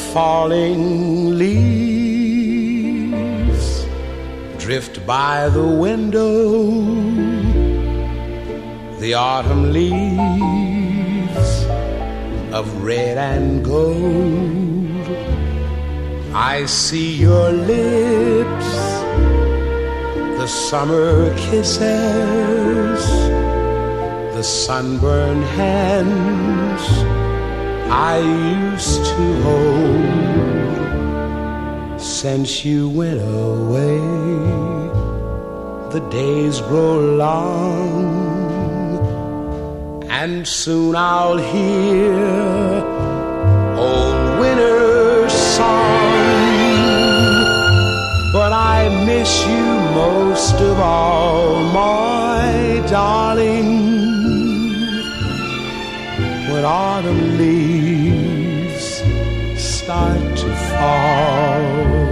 falling leaves drift by the window, the autumn leaves of red and gold. I see your lips, the summer kisses, the sunburned hands I used to hold. Since you went away, the days grow long, and soon I'll hear old winter's song. But I miss you most of all, my darling, when autumn leaves start to fall.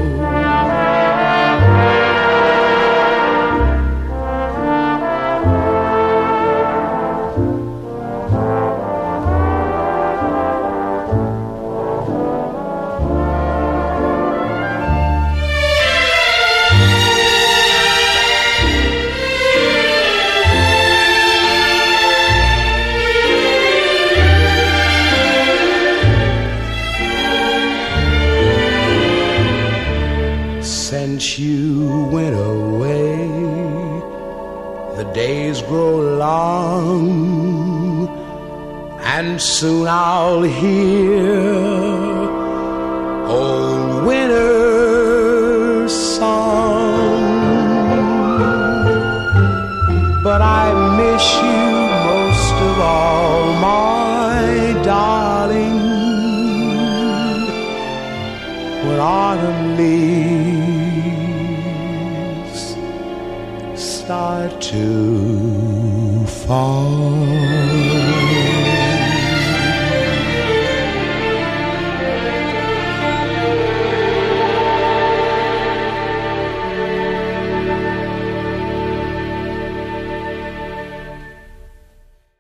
Since you went away, the days grow long, and soon I'll hear old winter's song. But I miss you most of all, my darling, when autumn leaves start to fall.